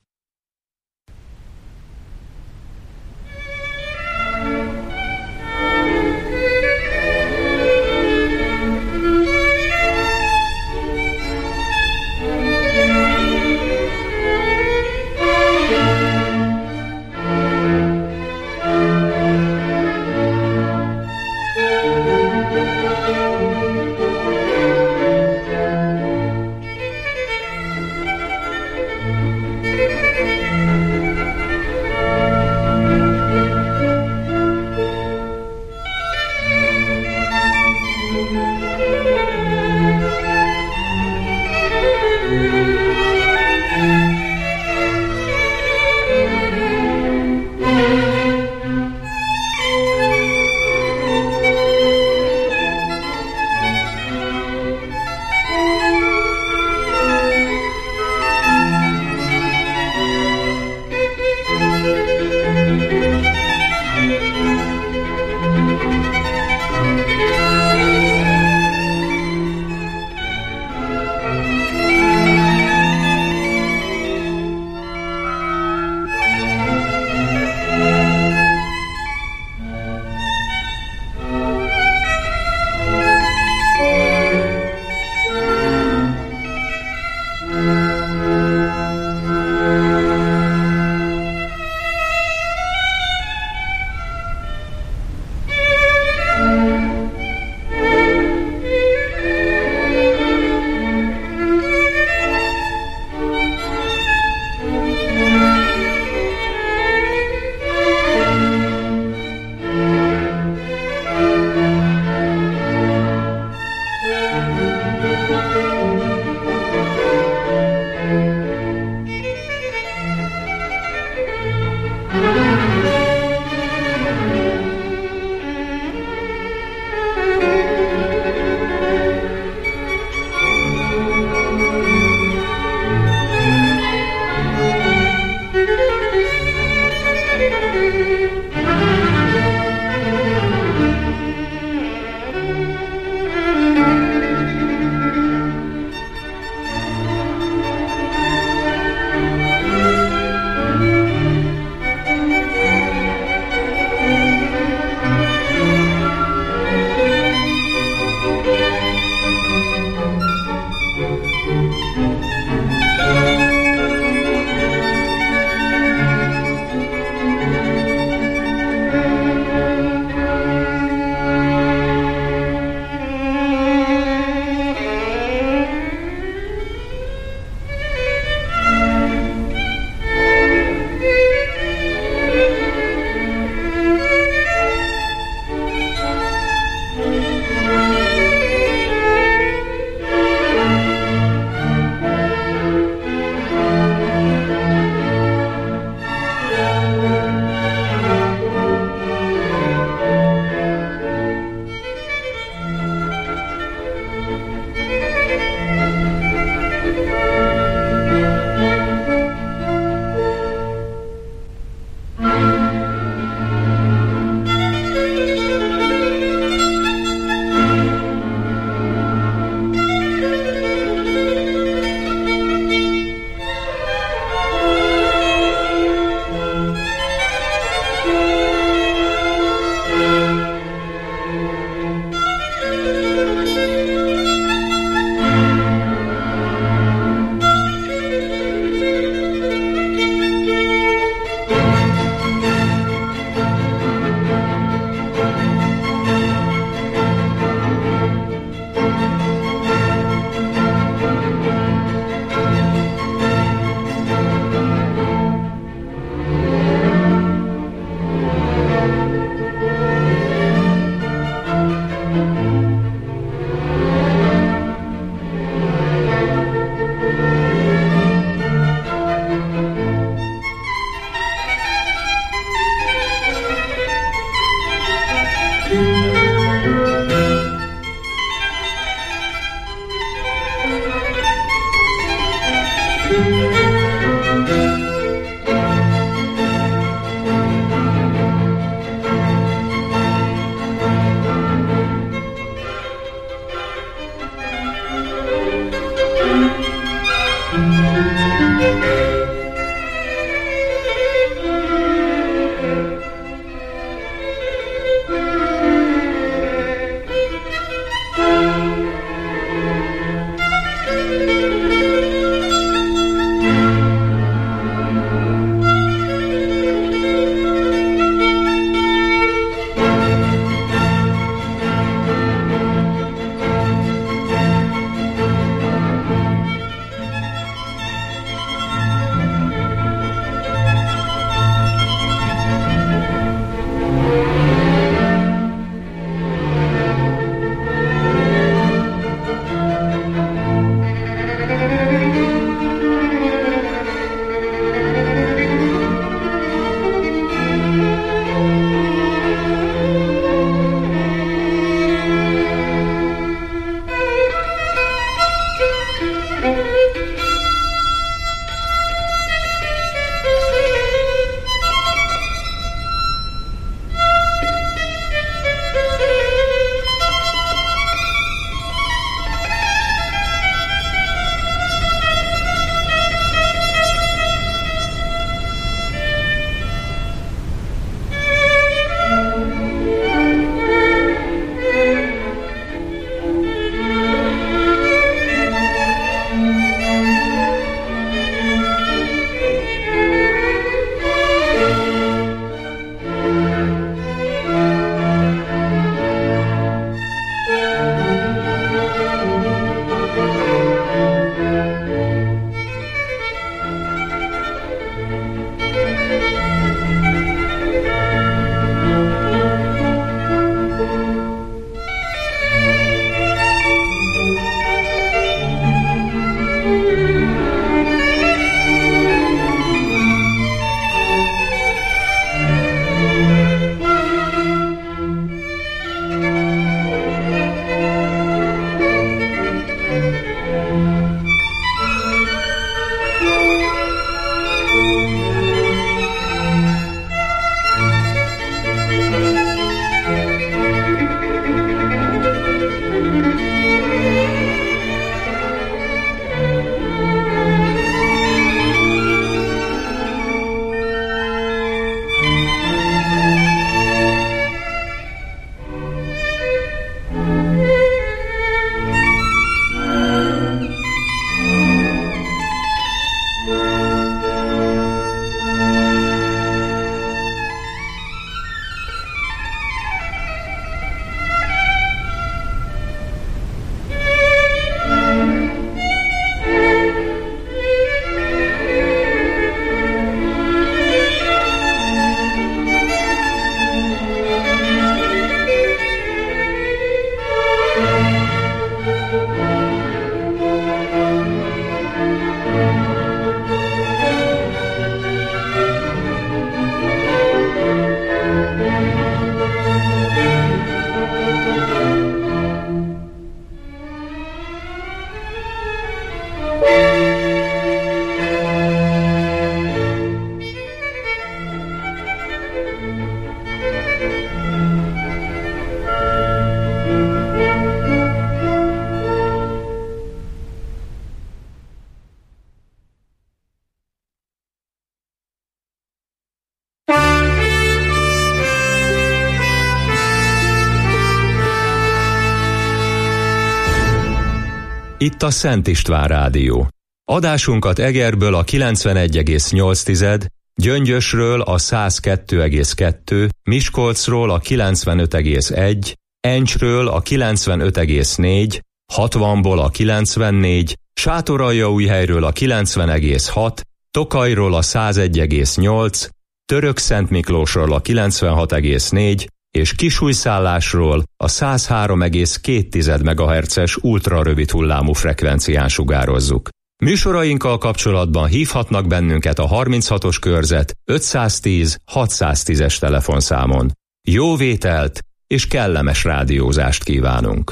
Itt a Szent István Rádió. Adásunkat Egerből a kilencvenegy egész nyolc, Gyöngyösről a száz kettő egész kettő, Miskolcról a kilencvenöt egész egy, Encsről a kilencvenöt egész négy, hatvanból a kilencvennégy, Sátoraljaújhelyről a kilencven egész hat, Tokajról a száz egy egész nyolc, Törökszentmiklósról a kilencvenhat egész négy, és Kisújszállásról a száz három egész két megahertzes ultrarövid hullámú frekvencián sugározzuk. Műsorainkkal kapcsolatban hívhatnak bennünket a harminchatos körzet ötszáztíz hatszáztízes telefonszámon. Jó vételt és kellemes rádiózást kívánunk!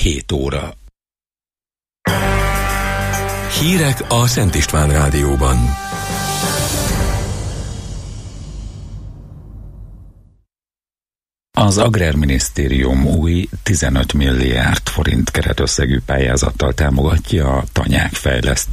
hét óra. Hírek a Szent István Rádióban. Az Agrárminisztérium új tizenöt milliárd forint keretösszegű pályázattal támogatja a tanyák fejlesztését.